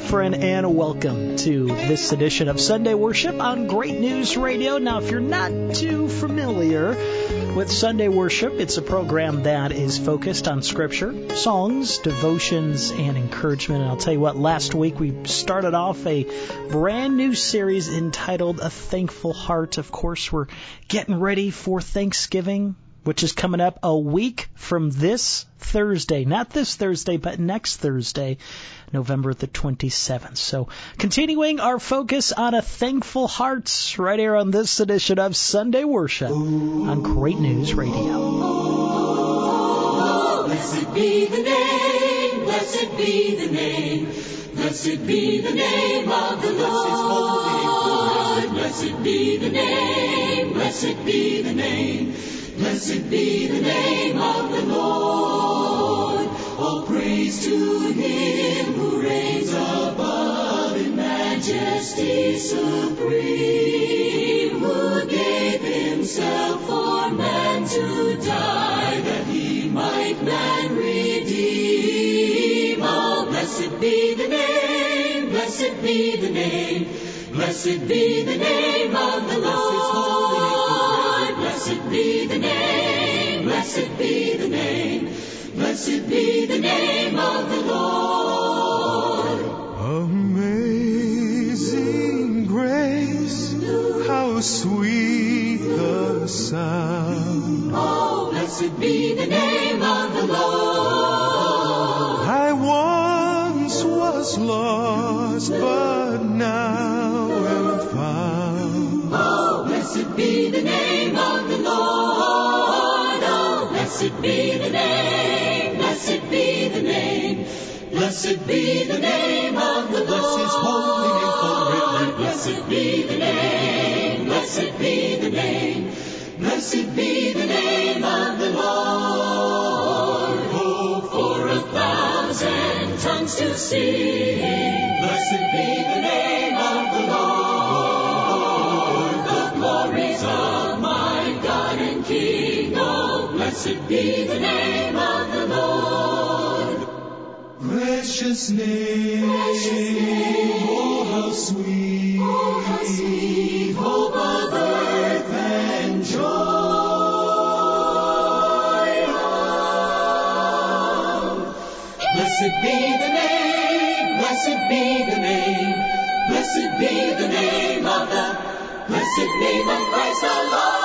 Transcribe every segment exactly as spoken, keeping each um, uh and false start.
friend, and welcome to this edition of Sunday Worship on Great News Radio. Now, if you're not too familiar with Sunday Worship, it's a program that is focused on Scripture, songs, devotions, and encouragement. And I'll tell you what, last week we started off a brand new series entitled A Thankful Heart. Of course, we're getting ready for Thanksgiving, which is coming up a week from this Thursday. Not this Thursday, but next Thursday, November the twenty-seventh. So, continuing our focus on a thankful heart right here on this edition of Sunday Worship on Great News Radio. Blessed be the name, blessed be the name, blessed be the name of the Lord. Blessed be the name, blessed be the name. Blessed be the name of the Lord. All praise to Him who reigns above in majesty supreme, who gave Himself for man to die, that He might man redeem. Oh, blessed be the name, blessed be the name, blessed be the name of the Lord. Blessed be the name, blessed be the name, blessed be the name of the Lord. Amazing grace, how sweet the sound. Oh, blessed be the name of the Lord. I once was lost, but now am found. Oh, blessed be the name of the Lord. Oh, blessed be the name, blessed be the name, blessed be the name of the Lord. Bless His holy name forever. Blessed be the name, blessed be the name, blessed be the name of the Lord. Oh, for a thousand tongues to sing, blessed be the name of the Lord. The glories of my God and King. Oh, blessed be the name of the Lord. Precious name, Precious name, oh how sweet, oh how sweet, hope of earth and joy. Oh, blessed be the name, blessed be the name, blessed be the name of the, blessed name of Christ our Lord.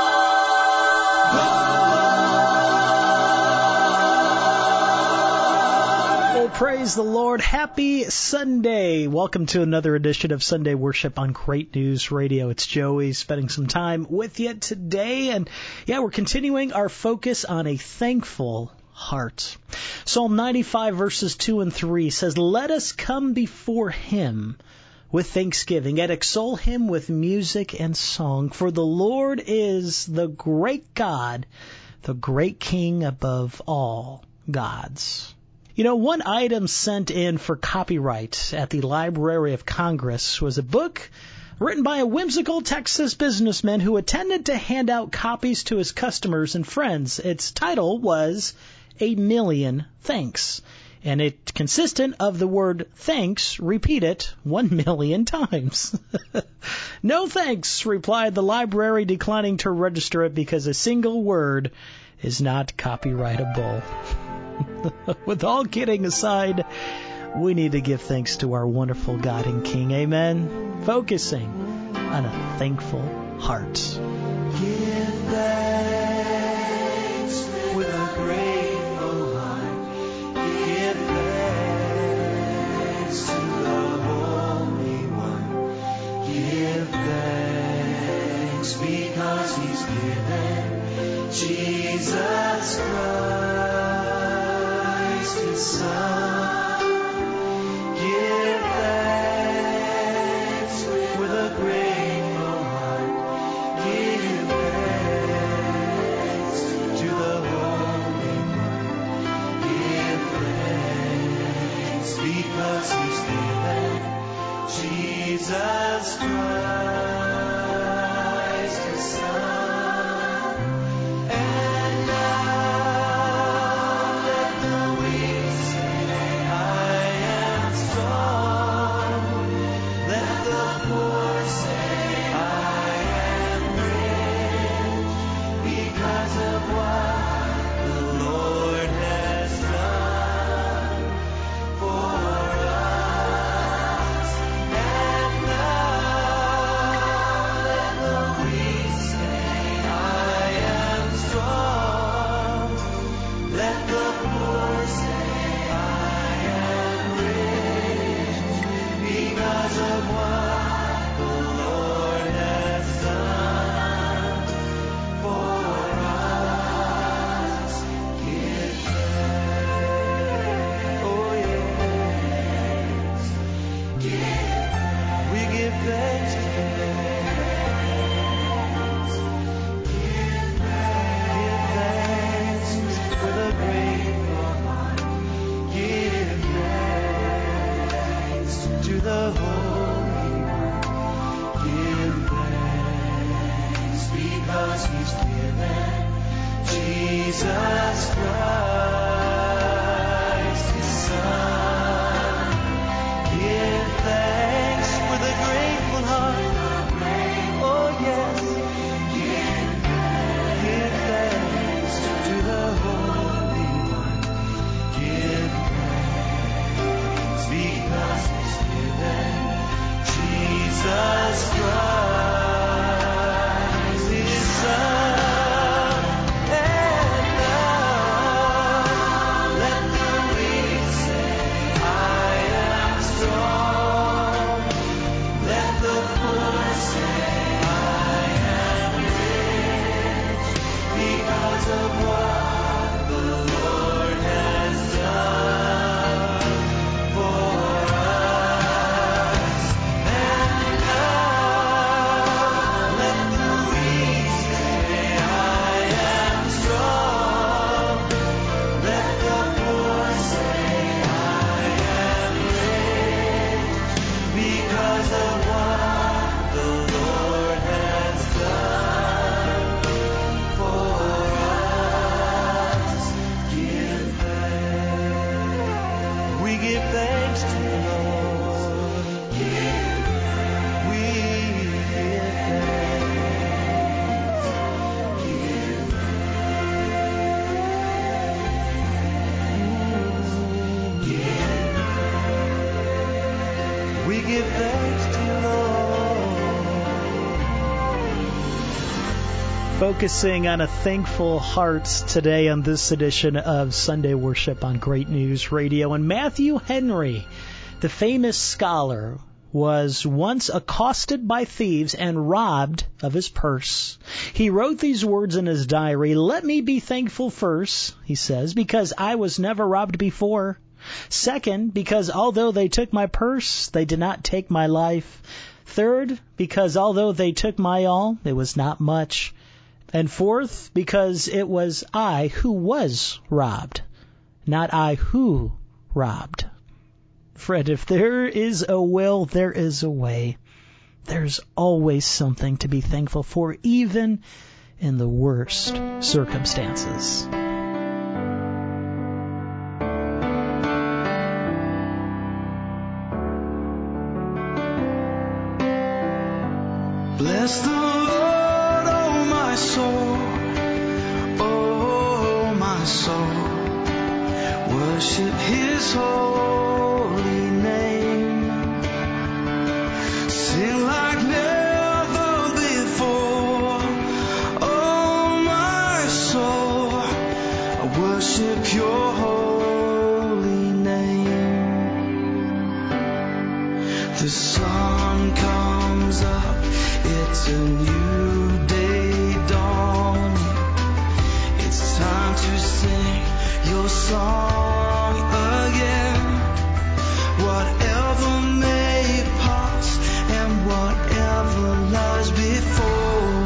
Praise the Lord. Happy Sunday. Welcome to another edition of Sunday Worship on Great News Radio. It's Joey spending some time with you today. And yeah, we're continuing our focus on a thankful heart. Psalm ninety-five verses two and three says, "Let us come before Him with thanksgiving and extol Him with music and song. For the Lord is the great God, the great King above all gods." You know, one item sent in for copyright at the Library of Congress was a book written by a whimsical Texas businessman who intended to hand out copies to his customers and friends. Its title was A Million Thanks, and it consisted of the word thanks repeated one million times. "No thanks," replied the library, declining to register it because a single word is not copyrightable. With all kidding aside, we need to give thanks to our wonderful God and King. Amen. Focusing on a thankful heart. Give thanks with a grateful heart. Give thanks to the Holy One. Give thanks because He's given Jesus Christ, His Son. Give thanks with a grateful heart. Give thanks to the Holy One. Give thanks because He's given Jesus Christ, His Son. And now let the weak say, I am strong. Focusing on a thankful heart today on this edition of Sunday Worship on Great News Radio. And Matthew Henry, the famous scholar, was once accosted by thieves and robbed of his purse. He wrote these words in his diary, "Let me be thankful first," he says, "because I was never robbed before. Second, because although they took my purse, they did not take my life. Third, because although they took my all, it was not much. And fourth, because it was I who was robbed, not I who robbed." Fred, if there is a will, there is a way. There's always something to be thankful for, even in the worst circumstances. Bless the Lord, oh my soul, oh my soul, worship His holy name, sing like never before, oh my soul, I worship Your holy name. The sun comes up, it's a new day dawning. It's time to sing Your song again. Whatever may pass and whatever lies before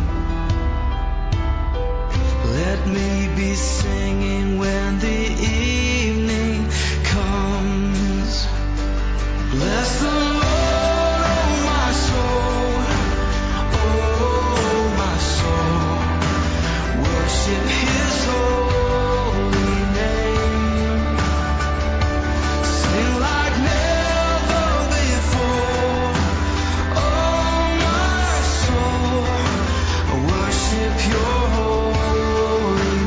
me, let me be singing when the evening comes. Bless the Lord. His holy name, sing like never before. Oh my soul, I worship Your holy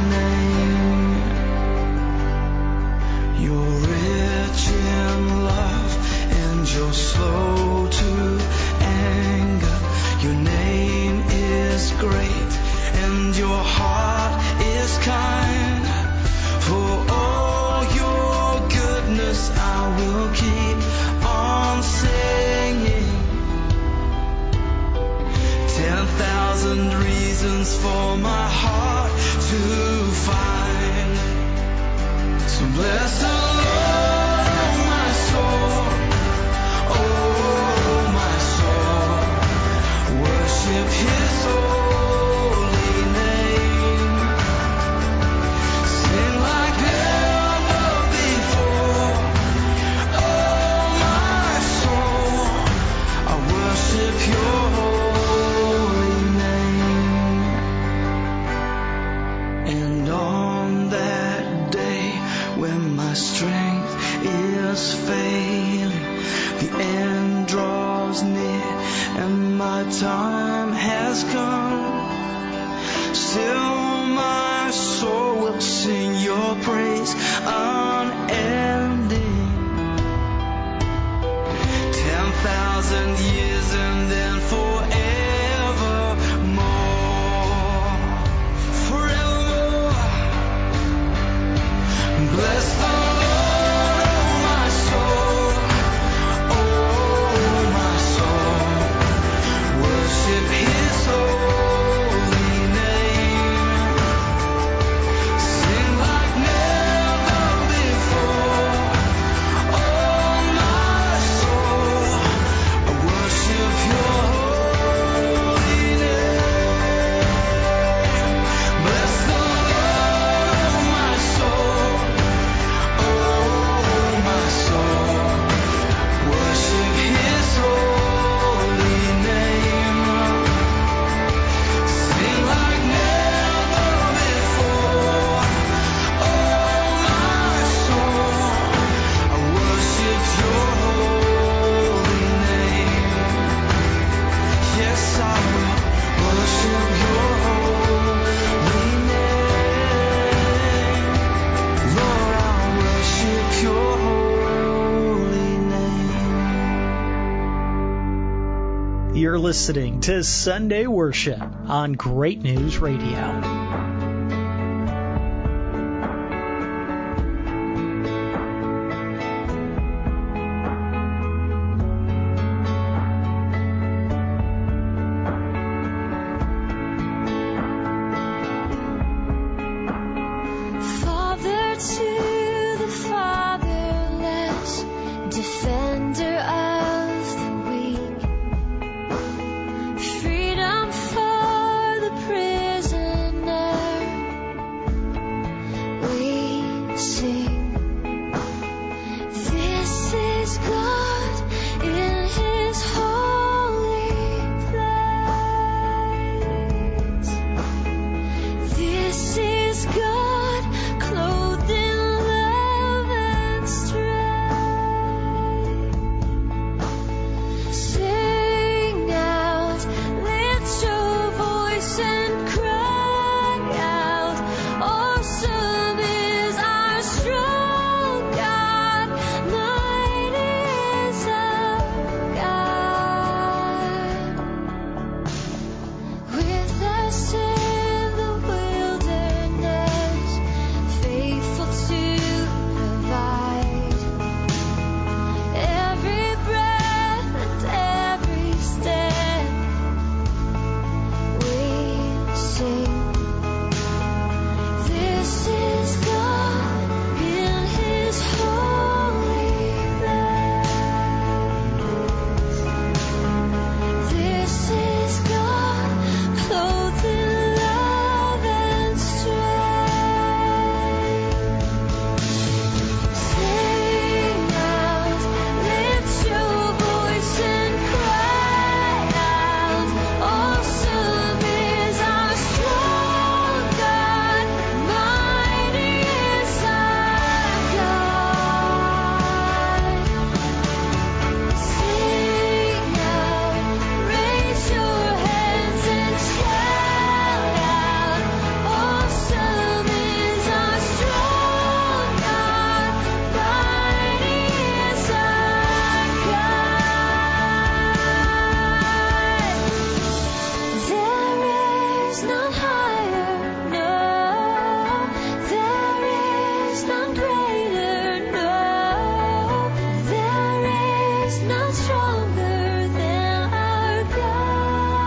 name. You're rich in love and You're slow to anger. Your name is great and Your heart is kind. For all Your goodness I will keep on singing Ten thousand reasons for my heart to find. So bless the Lord, oh my soul, oh my soul. Worship His holy name. Sing like never before. Oh my soul, I worship Your holy name. And on that day when my strength is failing, the end draws near and my time has come, still my soul will sing Your praise unending. Ten thousand years and then forevermore, forevermore. Bless the Lord, oh my soul, oh my soul. Worship His holy name. Sing like never before. Oh my soul, I worship Your holy name. Bless the Lord, oh my soul, oh my soul. Worship His holy name. Sing like never before. Oh my soul, I worship Your holy name. Yes, I will worship Your holy name. Lord, I'll worship Your holy name. You're listening to Sunday Worship on Great News Radio. Father to the fatherless, defender of the weak, freedom for the prisoner, we sing. This is God in His holy place. This is God clothed in love and strength. Sing out, lift your voice and cry out. Awesome is our strong God, mighty is our God. With us in the wilderness, faithful to provide every breath and every step, we sing. This is God in His holy place. This is God clothed in love and strength. Sing out, lift your voice and cry out. Awesome is our strong God, mighty is our God. Sing out, raise your hands and shout out. Awesome is our strong God, mighty is our God. There is none higher, no. There is none greater, no. There is none stronger than our God.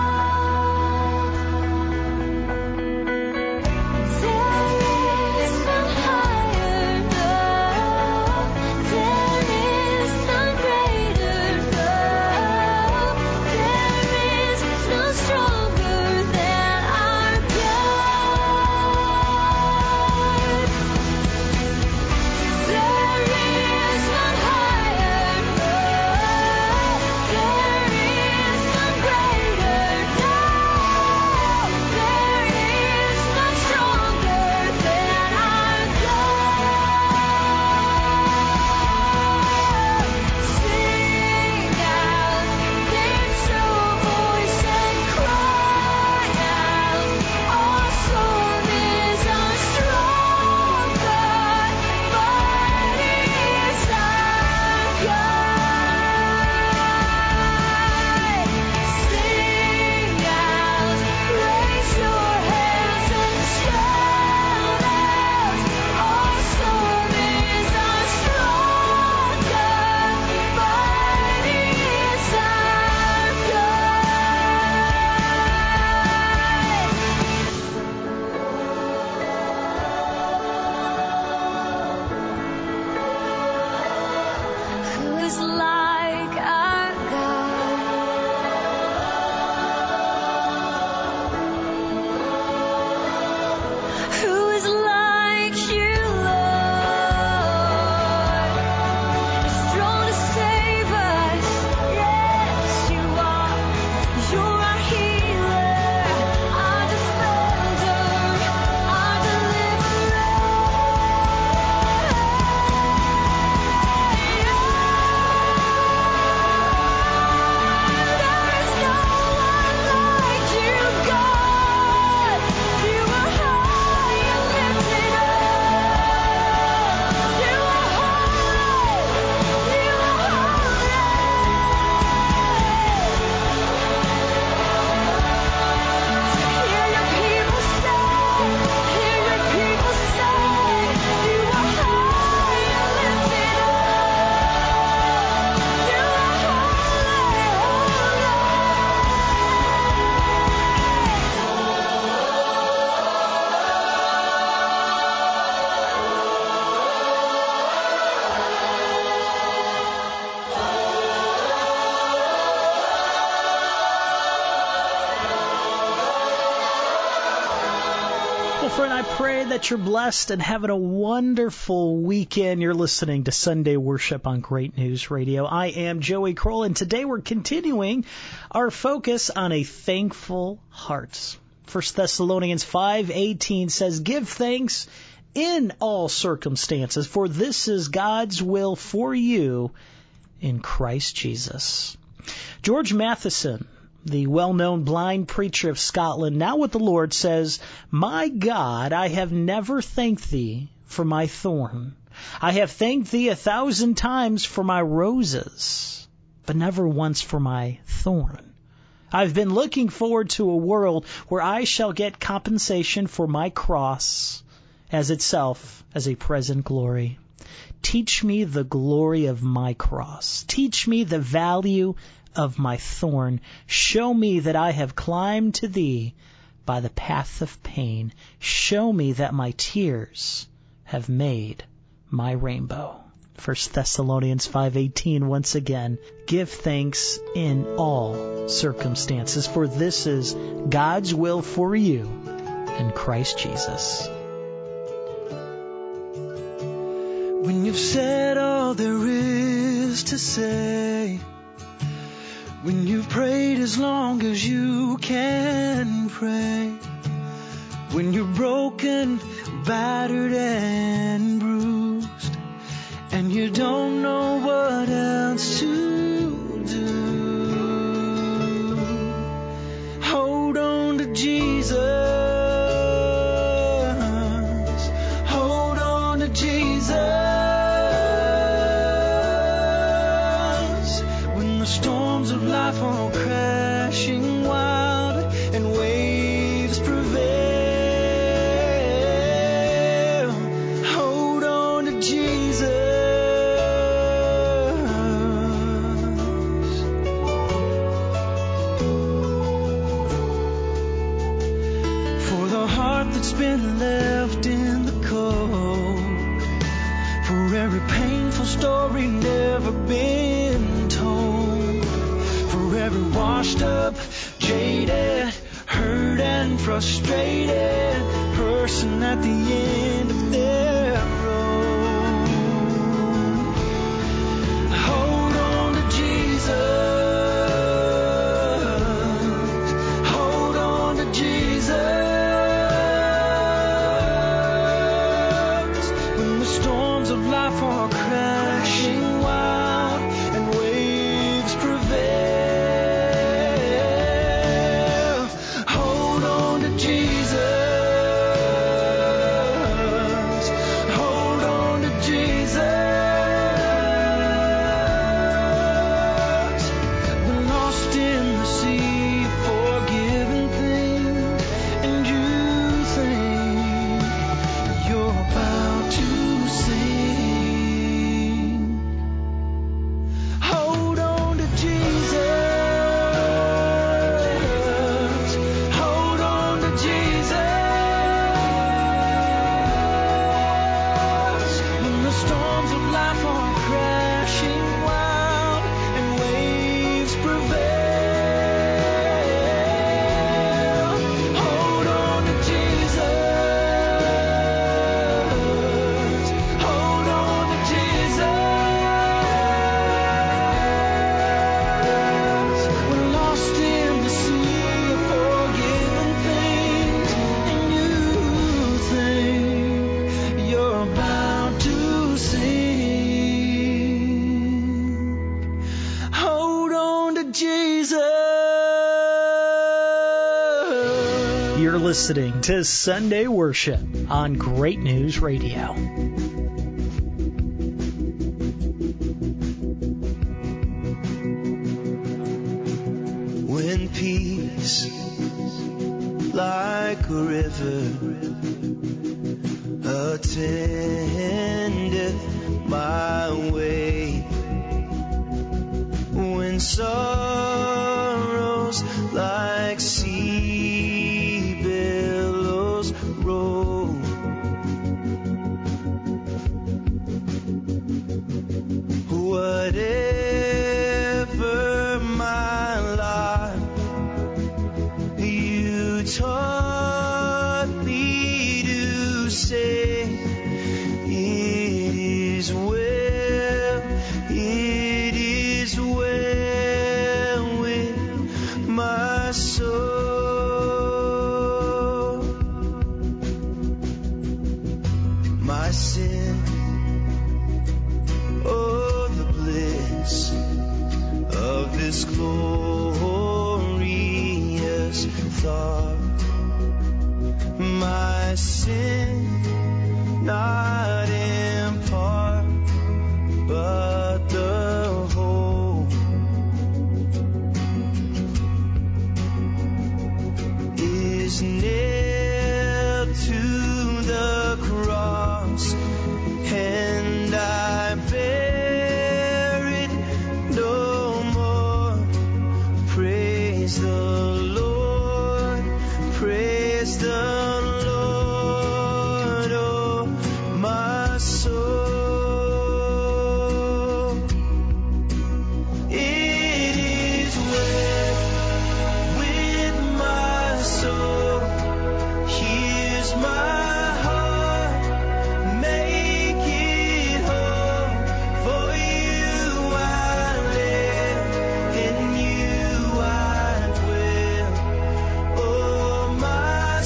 friend, I pray that you're blessed and having a wonderful weekend. You're listening to Sunday Worship on Great News Radio. I am Joey Kroll, and today we're continuing our focus on a thankful heart. First Thessalonians five eighteen says, "Give thanks in all circumstances, for this is God's will for you in Christ Jesus." George Matheson, the well-known blind preacher of Scotland, now with the Lord, says, "My God, I have never thanked thee for my thorn. I have thanked thee a thousand times for my roses, but never once for my thorn. I've been looking forward to a world where I shall get compensation for my cross as itself as a present glory. Teach me the glory of my cross. Teach me the value of my thorn. Show me that I have climbed to thee by the path of pain. Show me that my tears have made my rainbow." First Thessalonians five eighteen, once again, "Give thanks in all circumstances, for this is God's will for you in Christ Jesus." When you've said all there is to say, when you've prayed as long as you can pray, when you're broken, battered and bruised, and you don't know what else to do, hold on to Jesus. Hold on to Jesus. When the storms of life are crashing wild and waves prevail, hold on to Jesus. For the heart that's been left in the cold, for every painful story never been told, for every washed up, jaded frustrated person at the end of their road. Hold on to Jesus. Hold on to Jesus. When the storms of life are crashing wild and waves prevail, hold on to Jesus. Hold on to Jesus. When lost in the sea, forgiven things, and you think you're about to sing, hold on to Jesus. Hold on to Jesus. When the storms of life are crashing wild and waves prevail, hold on to Jesus. Hold on to Jesus. When lost in the sea of forgiven things, and you think you're about to sing, hold on to Jesus. You're listening to Sunday Worship on Great News Radio. When peace like a river attendeth my way, when sorrows like sea billows roll, whatever my lot, you taught me to say, it is well, it is well with my soul. My sin, oh, the bliss of this glorious thought. My sin, not in part, but the whole, is nailed to the cross, and I bear it no more. Praise the Lord, praise the Lord, oh my soul. It is well with my soul. Here's my heart, make it whole. For you I live, in you I dwell. Oh, my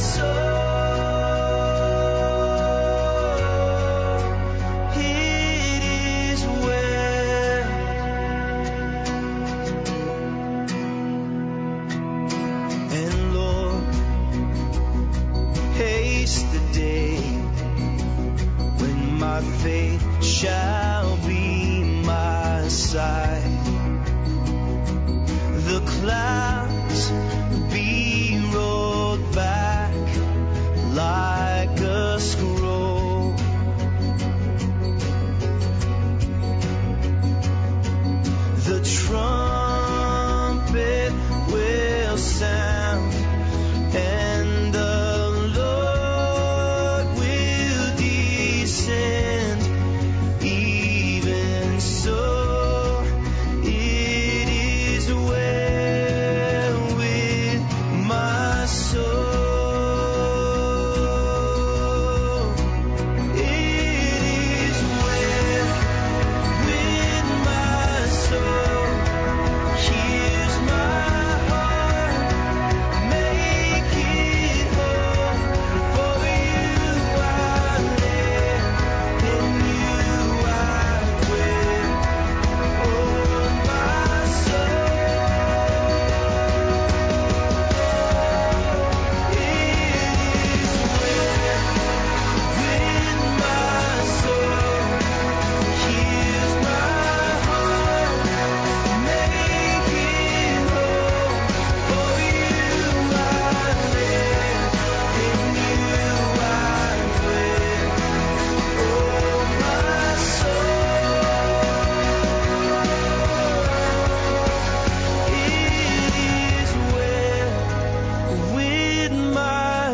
soul, it is well. And Lord, haste the day when my faith shall be my sight. The clouds be rolled back like a scroll. The trumpet will sound, and the Lord will descend.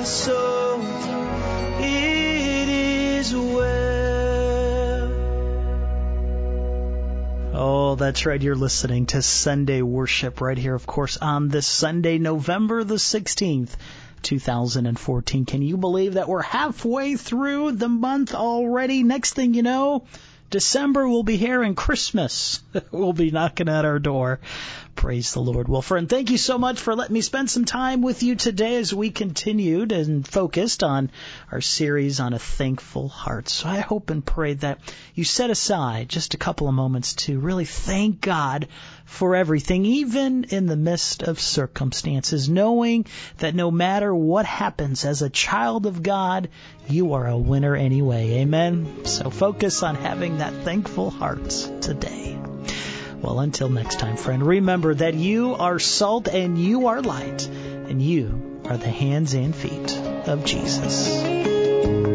my soul, it is well. Oh, that's right. You're listening to Sunday Worship right here, of course, on this Sunday, November the sixteenth, two thousand fourteen. Can you believe that we're halfway through the month already? Next thing you know, December will be here and Christmas will be knocking at our door. Praise the Lord. Well, friend, thank you so much for letting me spend some time with you today as we continued and focused on our series on a thankful heart. So I hope and pray that you set aside just a couple of moments to really thank God for everything, even in the midst of circumstances, knowing that no matter what happens as a child of God, you are a winner anyway. Amen. So focus on having that thankful heart today. Well, until next time, friend, remember that you are salt and you are light, and you are the hands and feet of Jesus.